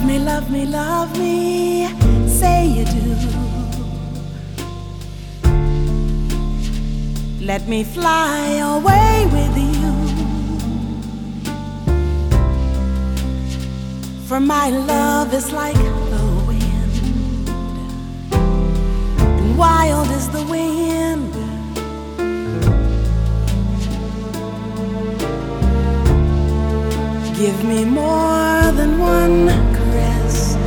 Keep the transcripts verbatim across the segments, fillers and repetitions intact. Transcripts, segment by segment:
me, love me, love me, say you do. Let me fly away with you, for my love is like the wind, and wild is the wind. Give me more than one caress,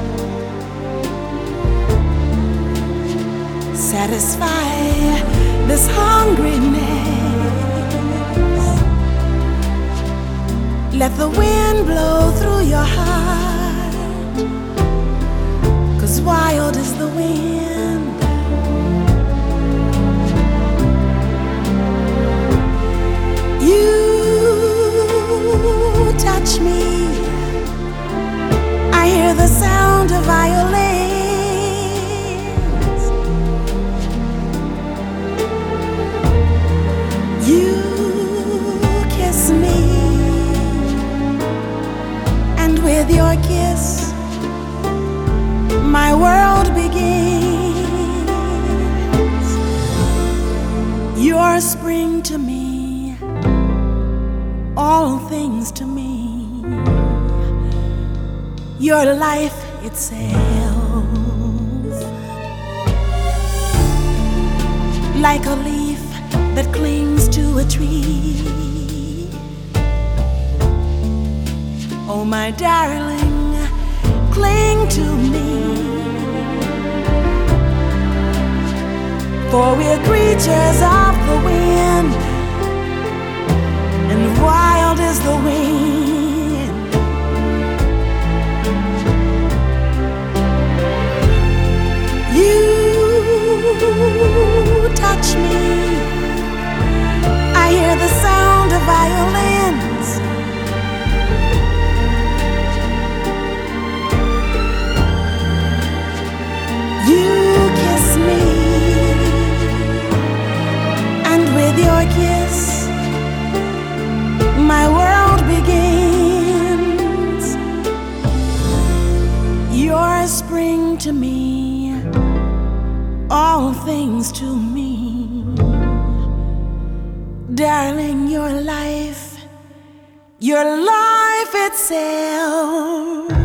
satisfy this hungriness. Let the wind blow through your heart, 'cause wild is the wind. You touch me, I hear the sound of violins. You kiss me, and with your kiss my world begins. You're spring to me, all things to me. Your life itself, like a leaf that clings to a tree. Oh, my darling, cling to me, for we're creatures of the wind, and wild is the wind. You touch me, I hear the sound of violins. You kiss me, and with your kiss my world begins. You're spring to me, all things to me. Darling, your life, your life itself.